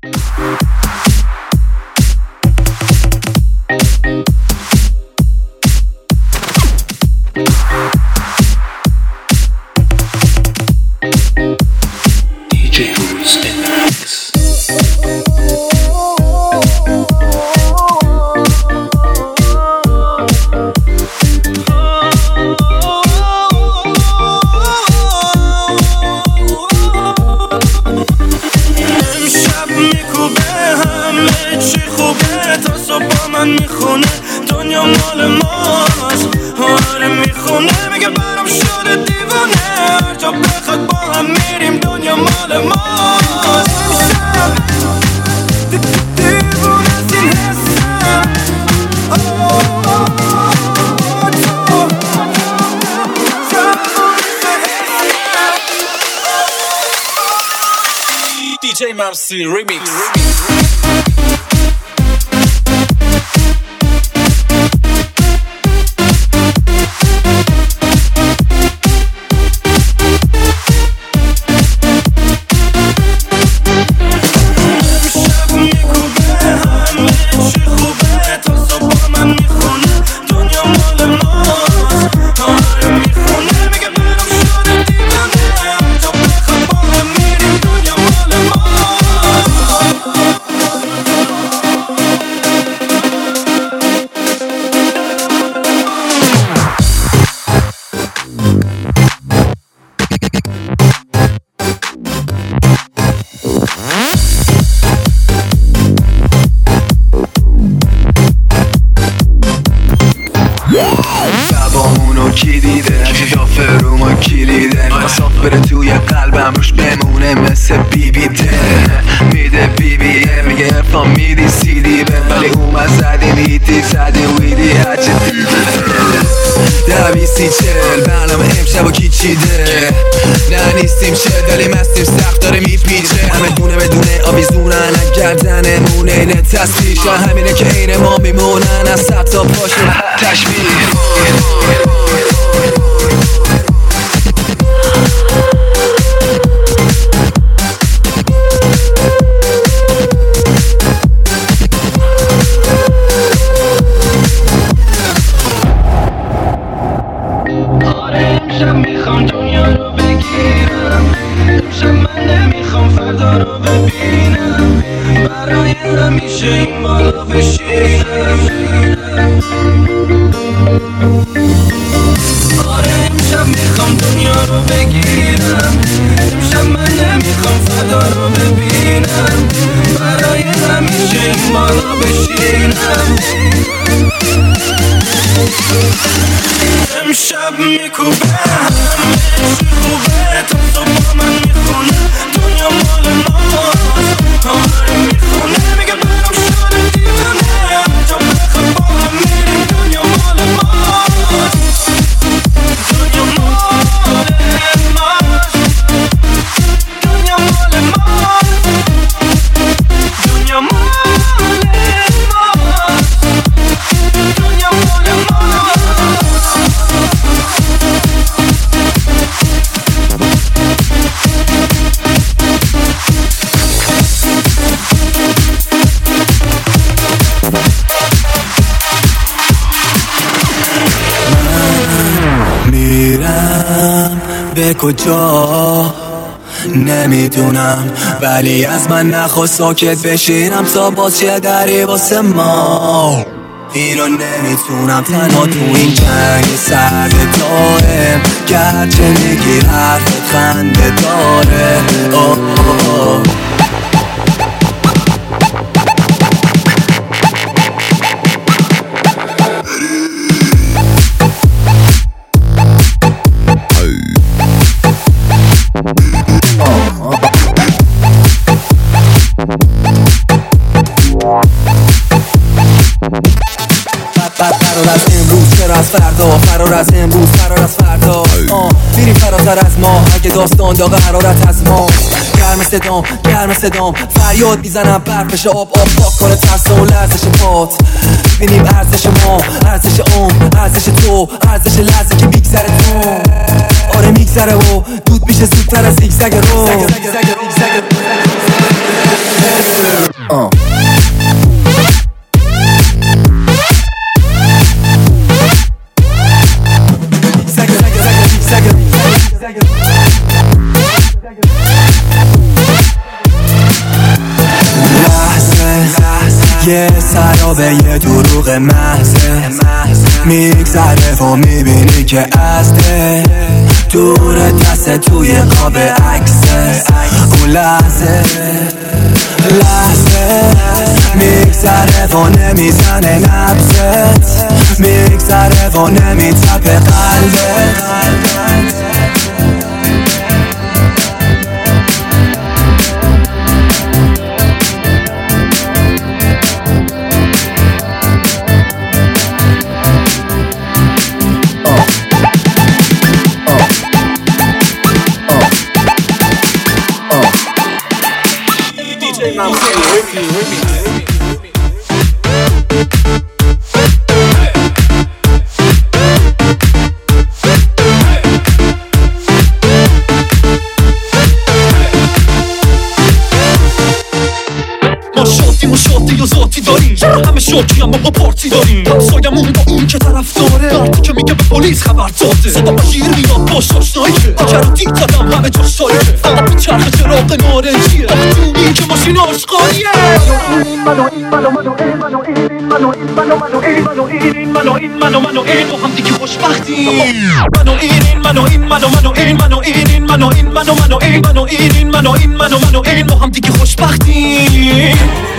میخونه دنیا مال ماست. آره میخونه میگه برام شده دیوانه، هر جا بخواد با هم میریم دنیا مال ماست. دیوونه از این حسم DJ Marcy Remix. کی دیده اجدافه رو ما کلیده مساف بره توی قلبم روش بمونه مثل بیبیده میده بیبیه میگه ارفان میدی سیدی به ولی اومد زدیم هیتی زدیم ویدی هچه دویستی چل برنامه امشب و کی چیده نه نیستیم چل ولی مستیم سخت داره میپیچه همه دونه بدونه آویزونن گردنه مونه اینه تصویر شاید همینه که این ما میمونن از سب تا پاشون تشبیه امشب میخوام دنیا رو بگیرم، امشب من نمیخوام فردا رو ببینم، برای همیشه این بالا بشینم. آره امشب میخوام دنیا رو بگیرم، امشب من نمیخوام فردا رو ببینم، برای همیشه این بالا بشینم. امشب میکوبه همه چی خوبه تا صبح من میخونه دنیا مال ماست. آره میخونه میگه برام شده دیوانه، تا بخواد با هم میریم دنیا مال ماست. دنیا مال ماست، دنیا مال ماست، دنیا مال به کجا نمیدونم، ولی از من نخواست ساکت بشینم تا باز چه دری واسه ما. اینو نمیتونم تنها تو این جنگ سرد دارم، گرچه میگی حرفت خنده داره. فرار از امروز چرا از فردا، فرار از امروز فرار از فردا. میریم فراتر از ما اگه داستان داغ حرارت از ما. گرم صدام گرم صدام فریاد میزنم برفش آب پاک کنه ترس و لرزش پات. ببینیم ارزش ما، ارزش ارزش تو، ارزش لحظه که میگذره تو. آره میگذره و دود میشه زودتر از زیگزگ رو. یه سرابه یه دروغ محضه میگذره و میبینی که ازده دور دست توی قاب عکسه اون لحظه میگذره و نمیزنه نبضت میگذره و نمیتپه قلبت ما شادی و ذاتی داریم همه شاکی هم با پارتی داریم همسایمون با اون که طرف داره وقتی که میگه به پلیس خبر داده صدا شیر میاد باش آشنایی که کرو دید زدم همه جاش تاریکه فقط به چرخ چراغ نارنجیه دونی که ماشین آشقالیه منو این با هم دیگه خوشبختیم منو این با هم دیگه خوشبختیم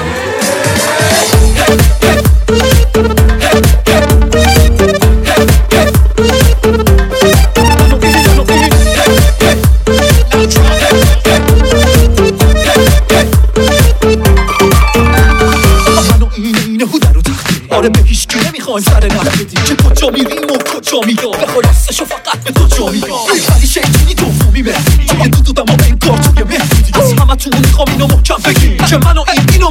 آره به هیچ کی نمیخوایم سر نخ بدیم که کجا میریم و کجا میام به خلاصشو فقط به تو جا میام ولی شیطونی دومی مهدی توی دودم و انگار توی مهدی از همه تون میخوام اینو محکم بگیم که منو اینو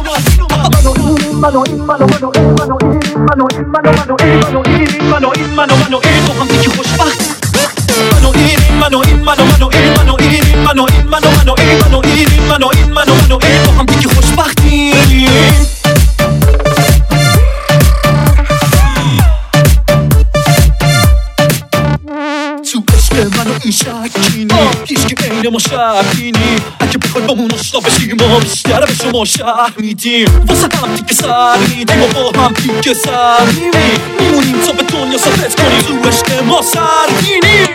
این با هم دیگه خوشبخت منو این با هم دیگه خوشبختیم منو این شکینی هیچ که عین ما شبینی اگه بخوای با مون آشنا بشیم ما بیشتر به شما شهر میدیم واسه هم دیگه سر میدیم و با هم دیگه سر میمونیم تا به دنیا ثابت کنیم تو عشق ما سرگینیم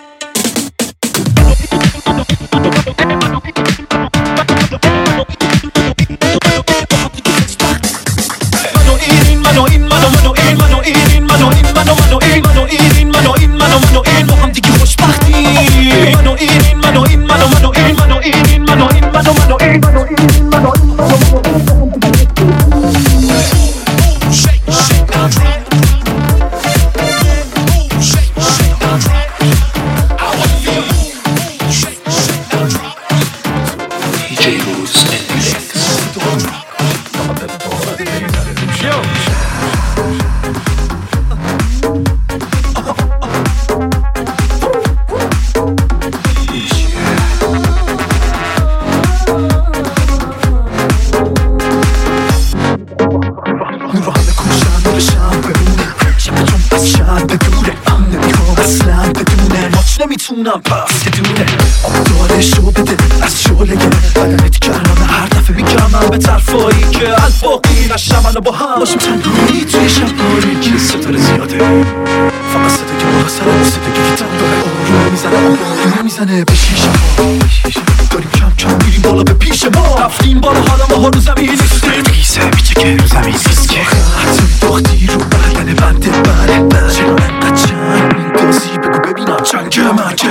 با هم دیگه خوشبختیم منو این نمیتونم پس که دونه دارشو بده از شعله بدنت گرمه هر دفعه میگم به طرفایی که الباقی نشم منو با هم باشیم تنهایی توی شبایی که ستاره زیاده فقط صدا که بالا سر صدا که گیتم داره آروم میزنه به شیشه داریم کم کم میریم بالا به پیش ما رفتیم بالا حالا ما ها رو زمین نیستیم قیسه میچه که رو زمین نیست که حتی داختی رو برگنه بنده بله چرا انقدر چند میندازی بگو ببینم چنگ مرگه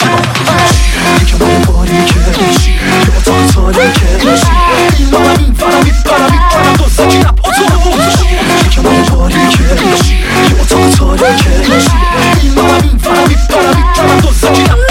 یکم بالا باریکه یه اتاق تاریکه این مالا این فرا میکنم دوسته که نب یکم بالا باریکه یه اتاق تاریکه این مالا این فرا میکنم دوسته که نب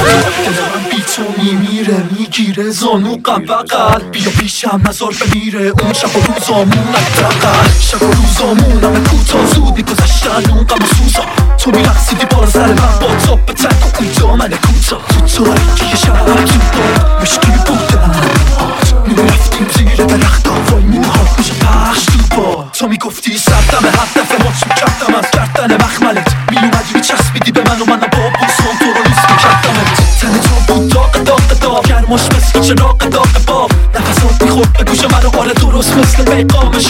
تو میمیره میگیره زانو غم بغل بیا پیشم نظر بمیره اون شب و روزامون نگدقل شب و روزامون همه کوتا زود میگذشتن اون غم و سوزا تو میرقصیدی بالا سر من با تاب به تک و اون دامن کوتا تو تاریکی شب تو با مشکی بودم میرفتیم زیر درخت وای موها میشه پخش تو با تو میگفتی سردم هدف ماچ میکردم از گردن مخملت میومدی میچسبیدی به من و من با بوسان تو رو لیست میکردمت تن تو بود داغ گرماش مثل چراغ داغ باب نفسات میخورد به گوش من و آره درست مثل پیغام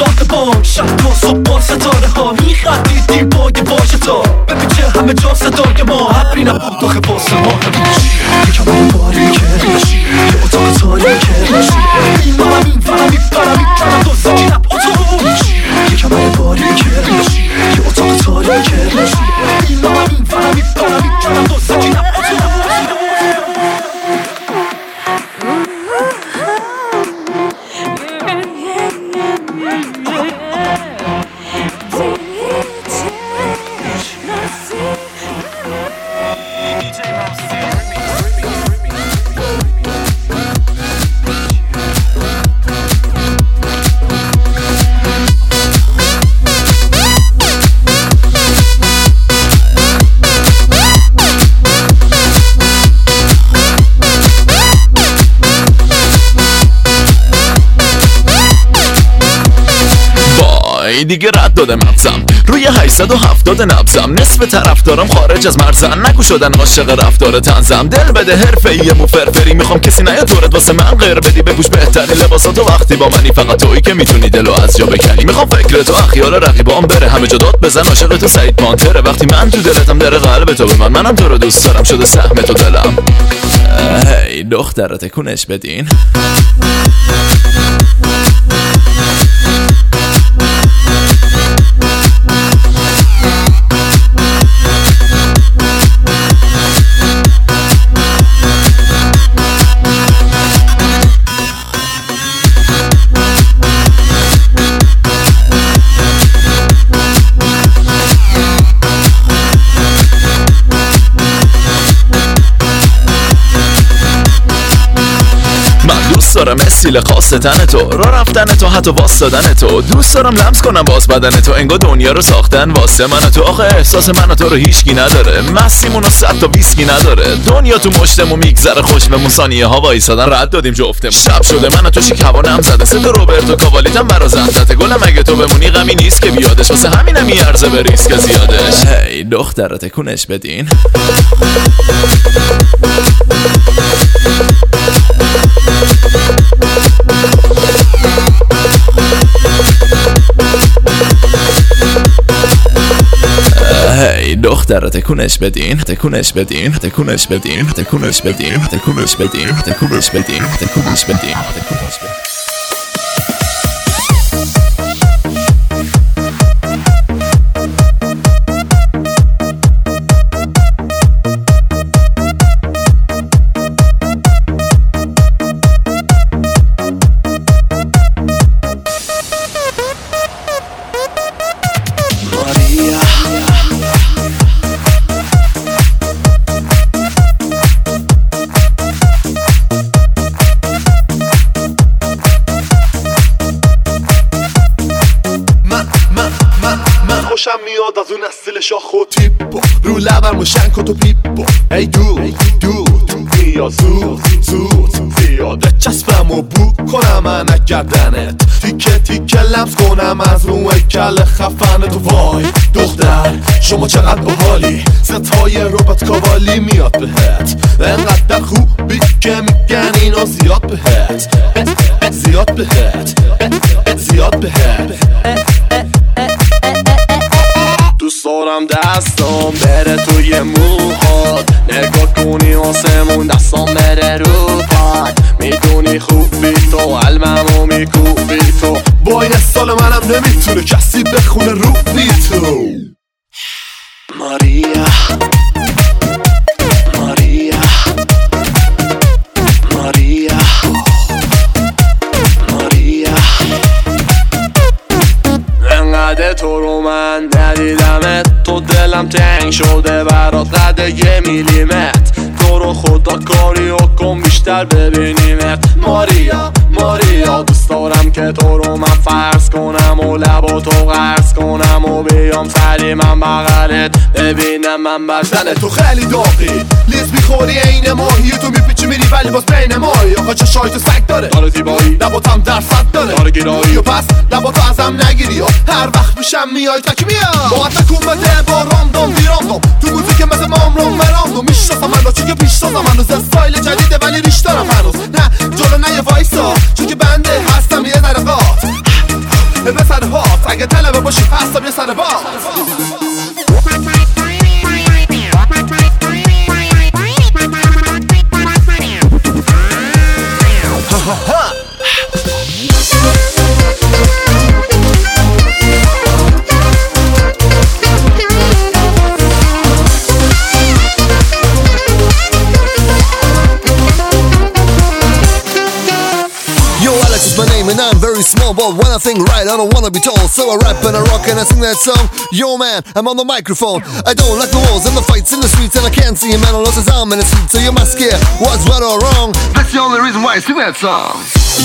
شب تا صبح با ستاره ها میخندید دیبای باشه تا بپیچه همه جا صدای ما حبری نبود و خفاس ما یکم باریکه یه اتاق تاریکه این منم این فرم میکنم تو زکی نب اتاق یکم باریکه یه اتاق تاریکه این منم این فرم میکنم تو زکی نب اتاق دیگه رد داده مغزم روی 870 نبزم نصف طرفدارم خارج از مرزن نگو شدن عاشق رفتار طنزم دل بده حرفه‌ای مو فرفری میخوام کسی نیاد دورت واسه من غیر بدی بپوش بهترین لباساتو وقتی با منی فقط تویی که میتونی دلو از جا بکنی میخوام فکر تو خیال رقیبام بره همه جا داد بزن عاشق تو سعید پانتره وقتی من تو دلتم در قلب تو به منم تو رو دوست دارم شده سهم تو دلم هی دختر تکونش بدین دوست دارم استیل خاص تن تو را رفتن تو حتی واسدادن تو دوست دارم لمس کنم باز بدن تو انگار دنیا رو ساختن واسه من تو آخه احساس من تو رو هیچکی نداره مستیمون و 100 تا ویسکی نداره دنیا تو مشتمون میگذره خوش بمون ثانیه ها وایسادن رد دادیم جفتمون شب شده من تو شیک هوا نم زده صد روبرتو کاوالیتم برا زندته گلم اگه تو بمونی غمی نیست که بیادش واسه همینم میارزه به ریسک زیادش هی دختر تکونش بدین هی دختر تکونش بدین تکونش بدین تکونش بدین تکونش بدین تکونش بدین تکونش بدین تکونش بدین تکونش بدین خوشم میاد از اون استیل شاخ و تیپو رو لبم روشن کن تو پیپو ای دو بیا زود زیاده چسبم و بو کنم من گردنت تیکه تیکه لمس کنم از رو کل خفن تو وای دختر شما چقدر باحالی ستای روبات کاوالی میاد بهت انقدر خوبی که میگن اینو زیاد بهت زیاد بهت زیاد بهت دوست دارم دستم بره توی موهات نگاه کنی آسمون دستم بره رو پاد میدونی خوبی تو علممو میکوبی تو با این سال منم نمیتونه کسی بخونه رو بی تو ماریا ماریا ماریا ماریا انقدر تو رو من ندیدمت تو دلم تنگ شده برات قد 1 میلیمتر تو رو خدا کاری و کن بیشتر ببینیمت ماریا ماریا دوست دارم که تو رو من فرض کنم و لبا تو قرض کنم و بیام سری من بغلت ببینم من بدن تو خیلی داغی لیز میخوری این ماهی تو میپیچی میری ولی باز بین ماهی آقا چشای تو سگ داره داره زیبایی لباتم درصد داره داره گیرایی و پس لباتو ازم نگیری هر وقت میشم میای تک میام با تکون بده با راندوم بیراندوم تو موزیک مثل مامرون مراندوم میشناسم منو چون که پیش سازم هنوز استایل جدیده ولی ریش دارم هنوز نه جلو نه یه وایسا چون که بنده هستم یه ذره قات به سر هات اگه طلبه باشی پستم یه سر باز My name and I'm very small, but when I think right, I don't wanna be told. So I rap and I rock and I sing that song. Yo man, I'm on the microphone. I don't like the walls and the fights in the streets, and I can't see a man unless his arm in the seat. So you must care what's right or wrong. That's the only reason why I sing that song.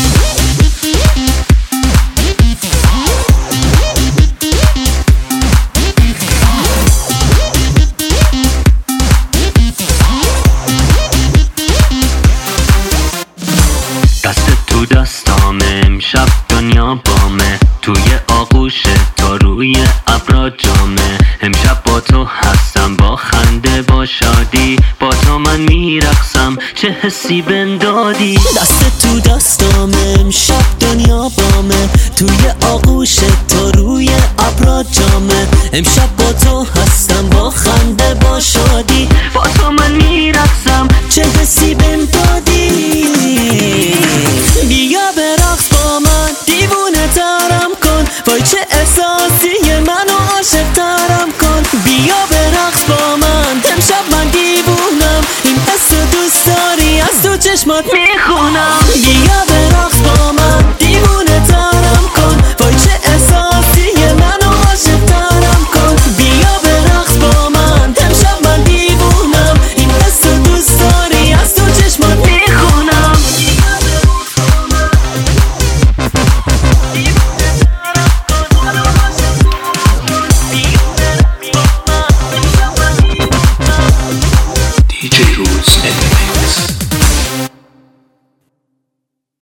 دستام امشب دنیا بامه توی آغوش تا روی ابرا جامه امشب با تو هستم با خنده با شادی با تو من میرقصم چه حسی بندادی دست تو دستام امشب دنیا بامه توی آغوش تا روی ابرا جامه امشب با تو هستم با خنده با شادی با تو من میرقصم چه حسی بندادی بیا برقص با من دیوونه ترم کن وای چه احساسی منو عاشق ترم کن بیا برقص با من امشب من دیوونم این حس دوست داری از تو چشمات میخونم